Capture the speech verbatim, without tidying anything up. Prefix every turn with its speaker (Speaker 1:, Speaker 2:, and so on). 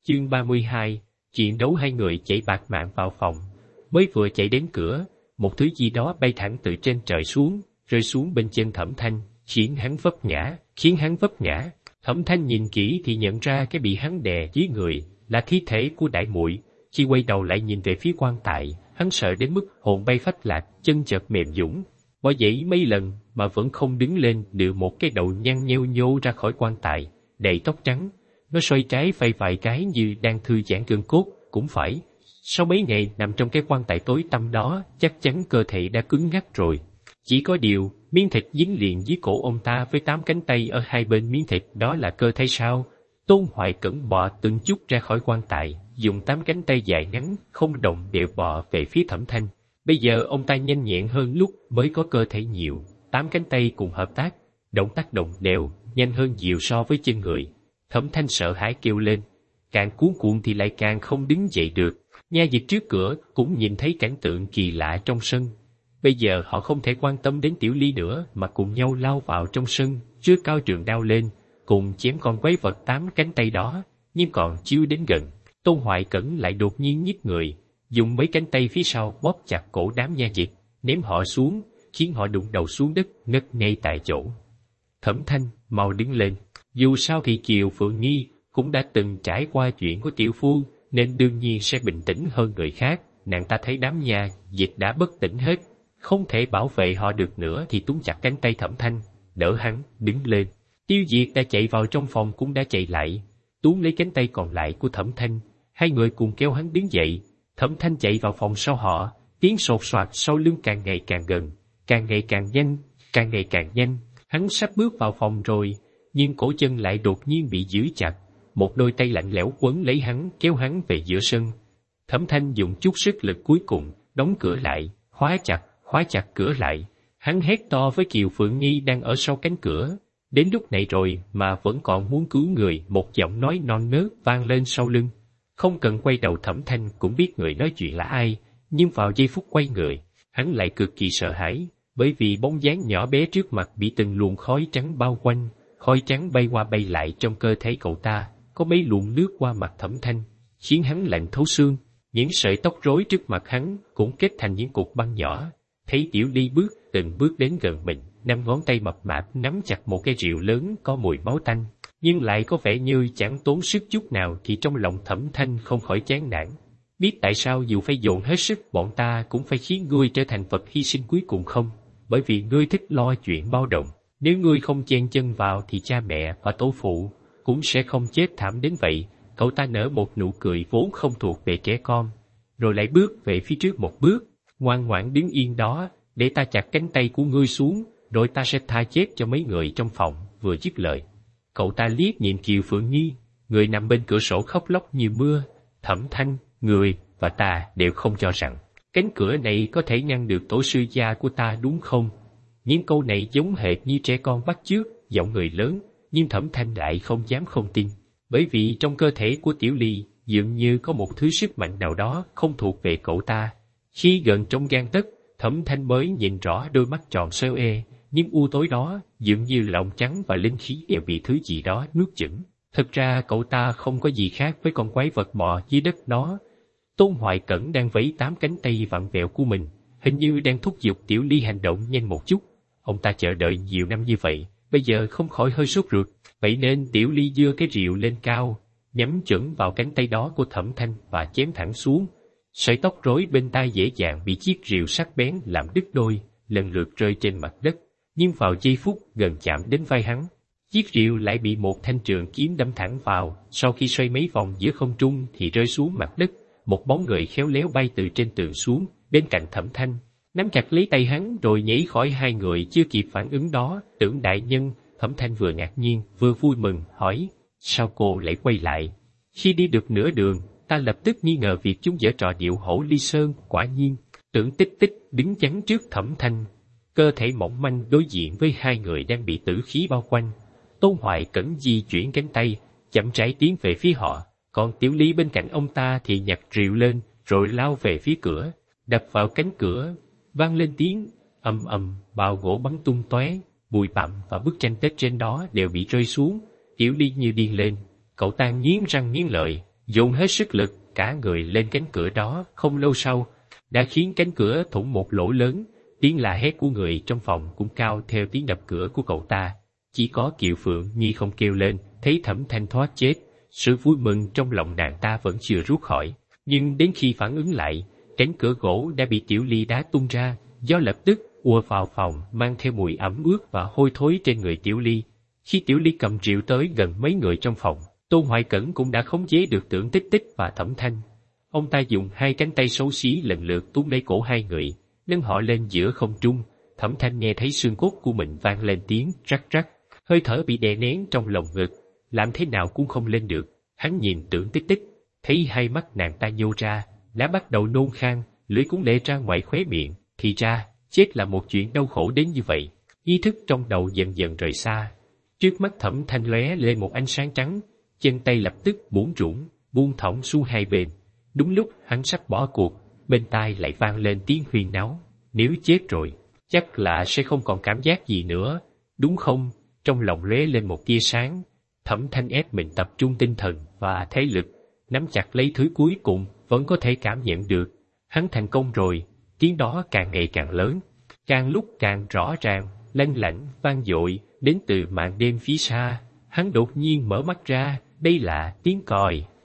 Speaker 1: Chương ba mươi hai, chuyện đấu hai người chạy bạt mạng vào phòng. Mới vừa chạy đến cửa, một thứ gì đó bay thẳng từ trên trời xuống, rơi xuống bên chân Thẩm Thanh, khiến hắn vấp ngã, khiến hắn vấp ngã. Thẩm Thanh nhìn kỹ thì nhận ra cái bị hắn đè dưới người là thi thể của đại muội. Khi quay đầu lại nhìn về phía quan tài, hắn sợ đến mức hồn bay phách lạc, chân chợt mềm nhũn, bò dậy mấy lần mà vẫn không đứng lên được. Một cái đầu nhăn nheo nhô ra khỏi quan tài, đầy tóc trắng. Nó xoay trái phẩy vài cái như đang thư giãn gân cốt. Cũng phải, sau mấy ngày nằm trong cái quan tài tối tăm đó, chắc chắn cơ thể đã cứng ngắc rồi. Chỉ có điều, miếng thịt dính liền dưới cổ ông ta với tám cánh tay ở hai bên miếng thịt đó là cơ thể sao? Tôn Hoài Cẩn bò từng chút ra khỏi quan tài, dùng tám cánh tay dài ngắn, không động đều bò về phía Thẩm Thanh. Bây giờ ông ta nhanh nhẹn hơn lúc mới có cơ thể nhiều, tám cánh tay cùng hợp tác, động tác đồng đều, nhanh hơn nhiều so với chân người. Thẩm Thanh sợ hãi kêu lên, càng cuống cuộn thì lại càng không đứng dậy được. Nha dịch trước cửa cũng nhìn thấy cảnh tượng kỳ lạ trong sân. Bây giờ họ không thể quan tâm đến Tiểu Ly nữa mà cùng nhau lao vào trong sân, rướt cao trường đao lên, cùng chém con quái vật tám cánh tay đó. Nhưng còn chưa đến gần, Tôn Hoài Cẩn lại đột nhiên nhích người, dùng mấy cánh tay phía sau bóp chặt cổ đám nha dịch, ném họ xuống, khiến họ đụng đầu xuống đất, ngất ngay tại chỗ. Thẩm Thanh, mau đứng lên. Dù sao thì Kiều Phượng Nhi cũng đã từng trải qua chuyện của tiểu phu, nên đương nhiên sẽ bình tĩnh hơn người khác. Nàng ta thấy đám nha dịch đã bất tỉnh hết, không thể bảo vệ họ được nữa thì túm chặt cánh tay Thẩm Thanh, đỡ hắn đứng lên. Tiêu Diệt đã chạy vào trong phòng cũng đã chạy lại, túm lấy cánh tay còn lại của Thẩm Thanh. Hai người cùng kéo hắn đứng dậy. Thẩm Thanh chạy vào phòng sau họ, tiếng sột soạt sau lưng càng ngày càng gần, càng ngày càng nhanh, càng ngày càng nhanh. Hắn sắp bước vào phòng rồi, nhưng cổ chân lại đột nhiên bị giữ chặt. Một đôi tay lạnh lẽo quấn lấy hắn, kéo hắn về giữa sân. Thẩm Thanh dùng chút sức lực cuối cùng, đóng cửa lại, khóa chặt, khóa chặt cửa lại. Hắn hét to với Kiều Phượng Nhi đang ở sau cánh cửa. Đến lúc này rồi mà vẫn còn muốn cứu người, một giọng nói non nớt vang lên sau lưng. Không cần quay đầu, Thẩm Thanh cũng biết người nói chuyện là ai, nhưng vào giây phút quay người, hắn lại cực kỳ sợ hãi, bởi vì bóng dáng nhỏ bé trước mặt bị từng luồng khói trắng bao quanh. Khói trắng bay qua bay lại trong cơ thể cậu ta, có mấy luồng lướt qua mặt Thẩm Thanh, khiến hắn lạnh thấu xương. Những sợi tóc rối trước mặt hắn cũng kết thành những cục băng nhỏ. Thấy Tiểu Ly bước từng bước đến gần mình, năm ngón tay mập mạp nắm chặt một cái rìu lớn có mùi máu tanh, nhưng lại có vẻ như chẳng tốn sức chút nào, thì trong lòng Thẩm Thanh không khỏi chán nản. Biết tại sao dù phải dồn hết sức, bọn ta cũng phải khiến ngươi trở thành vật hy sinh cuối cùng không? Bởi vì ngươi thích lo chuyện bao đồng. Nếu ngươi không chen chân vào thì cha mẹ và tổ phụ cũng sẽ không chết thảm đến vậy. Cậu ta nở một nụ cười vốn không thuộc về trẻ con, rồi lại bước về phía trước một bước. Ngoan ngoãn đứng yên đó, để ta chặt cánh tay của ngươi xuống, rồi ta sẽ tha chết cho mấy người trong phòng. Vừa dứt lời, cậu ta liếc nhìn Kiều Phượng Nhi, người nằm bên cửa sổ khóc lóc như mưa. Thẩm Thanh, người và ta đều không cho rằng cánh cửa này có thể ngăn được tổ sư gia của ta đúng không? Những câu này giống hệt như trẻ con bắt chước giọng người lớn, nhưng Thẩm Thanh lại không dám không tin, bởi vì trong cơ thể của Tiểu Ly dường như có một thứ sức mạnh nào đó không thuộc về cậu ta. Khi gần trong gang tấc, Thẩm Thanh mới nhìn rõ đôi mắt tròn xeo e, nhưng u tối đó dường như lòng trắng và linh khí đều bị thứ gì đó nuốt chửng. Thực ra cậu ta không có gì khác với con quái vật bò dưới đất đó. Tôn Hoài Cẩn đang vẫy tám cánh tay vặn vẹo của mình, hình như đang thúc giục Tiểu Ly hành động nhanh một chút. Ông ta chờ đợi nhiều năm như vậy, bây giờ không khỏi hơi sốt ruột, vậy nên Tiểu Ly giơ cái rìu lên cao, nhắm chuẩn vào cánh tay đó của Thẩm Thanh và chém thẳng xuống. Sợi tóc rối bên tai dễ dàng bị chiếc rìu sắc bén làm đứt đôi, lần lượt rơi trên mặt đất. Nhưng vào giây phút gần chạm đến vai hắn, chiếc rìu lại bị một thanh trường kiếm đâm thẳng vào. Sau khi xoay mấy vòng giữa không trung thì rơi xuống mặt đất. Một bóng người khéo léo bay từ trên tường xuống, bên cạnh Thẩm Thanh, nắm chặt lấy tay hắn rồi nhảy khỏi. Hai người chưa kịp phản ứng đó, Tưởng đại nhân. Thẩm Thanh vừa ngạc nhiên vừa vui mừng hỏi, sao cô lại quay lại? Khi đi được nửa đường, ta lập tức nghi ngờ việc chúng giở trò điệu hổ ly sơn. Quả nhiên, Tưởng tích tích đứng chắn trước Thẩm Thanh, cơ thể mỏng manh đối diện với hai người đang bị tử khí bao quanh. Tôn Hoài Cẩn di chuyển cánh tay, chậm rãi tiến về phía họ, còn Tiểu Ly bên cạnh ông ta thì nhặt rìu lên rồi lao về phía cửa, đập vào cánh cửa, vang lên tiếng ầm ầm, bao gỗ bắn tung tóe, bụi bặm và bức tranh Tết trên đó đều bị rơi xuống. Tiểu Ly như điên lên, cậu ta nghiến răng nghiến lợi, Dồn hết sức lực, cả người lên cánh cửa đó, không lâu sau, đã khiến cánh cửa thủng một lỗ lớn, tiếng la hét của người trong phòng cũng cao theo tiếng đập cửa của cậu ta. Chỉ có Kiều Phượng Nhi không kêu lên, thấy Thẩm Thanh thoát chết, sự vui mừng trong lòng nàng ta vẫn chưa rút khỏi. Nhưng đến khi phản ứng lại, cánh cửa gỗ đã bị Tiểu Ly đá tung ra, gió lập tức ùa vào phòng mang theo mùi ẩm ướt và hôi thối trên người Tiểu Ly. Khi Tiểu Ly cầm rượu tới gần mấy người trong phòng, Tôn Hoài Cẩn cũng đã khống chế được Tưởng Tích Tích và Thẩm Thanh. Ông ta dùng hai cánh tay xấu xí lần lượt túm lấy cổ hai người, nâng họ lên giữa không trung. Thẩm Thanh nghe thấy xương cốt của mình vang lên tiếng rắc rắc, hơi thở bị đè nén trong lồng ngực, làm thế nào cũng không lên được. Hắn nhìn Tưởng Tích Tích, thấy hai mắt nàng ta nhô ra, đã bắt đầu nôn khan, lưỡi cũng lệ ra ngoài khóe miệng. Thì ra, chết là một chuyện đau khổ đến như vậy. Ý thức trong đầu dần dần rời xa. Trước mắt Thẩm Thanh lóe lên một ánh sáng trắng, chân tay lập tức buông rủng, buông thõng xuống hai bên. Đúng lúc hắn sắp bỏ cuộc, bên tai lại vang lên tiếng huyên náo. Nếu chết rồi, chắc là sẽ không còn cảm giác gì nữa, đúng không? Trong lòng lóe lên một tia sáng. Thẩm Thanh ép mình tập trung tinh thần và thế lực, nắm chặt lấy thứ cuối cùng vẫn có thể cảm nhận được. Hắn thành công rồi. Tiếng đó càng ngày càng lớn, càng lúc càng rõ ràng, lanh lảnh, vang dội, đến từ màn đêm phía xa. Hắn đột nhiên mở mắt ra, đây là tiếng còi.